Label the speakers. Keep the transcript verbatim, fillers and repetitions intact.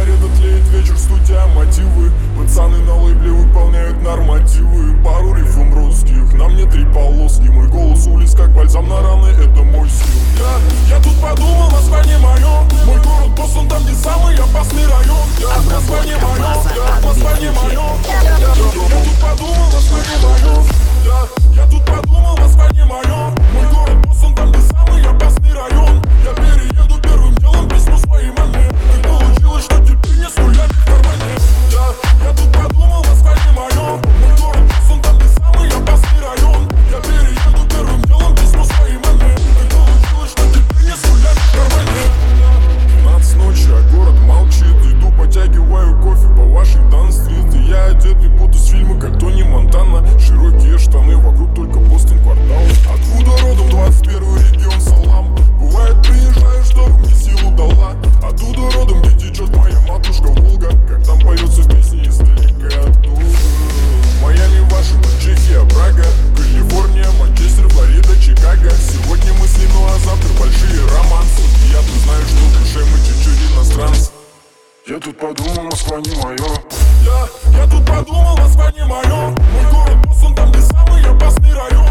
Speaker 1: сигарета тлеет, вечер, студия, мотивы. Пацаны на лейбле выполняют нормативы. Пару рифм русских, на мне три полоски. Мой голос улиц как бальзам на раны, это мой стиль. Я, я тут подумал, название мое. Мой город Бостон, там где самый опасный район. Я, название мое, я, название мое. Я, я, я тут подумал, название мое. Я, я тут подумал, название мое. Мой город Бостон, там где самый опасный район. Я перееду первым делом, письмо своей маме. Как получилось, что теперь не с нулями в кармане. Я, я тут подумал, название мое. Мой город Бостон, там где самый опасный район. Я перееду первым делом, письмо своей маме. Как получилось, что теперь не с нулями в кармане. двенадцать ночи, а город молчит. Иду, потягиваю кофе по вашей Дан-стрит. И я одетый будто с фильма, как Тони Монтана. Широкие штаны, вокруг только Бостон квартал. Откуда родом двадцать первый регион, салам. Бывает, приезжаю, чтобы мне силу дала. Оттуда родом, где течет моя матушка Волга. Как там поется в песне издалека оттуда. Майами, Вашингтон, Чехия, Прага, Калифорния, Манчестер, Флорида, Чикаго. Сегодня мысли, ну а завтра большие романсы. И я тут знаю, что в душе мы чуть-чуть иностранцы. Я тут подумал, Москва не моё. Я, я тут подумал, Москва не моё. Мой город Бостон, там где самый опасный район.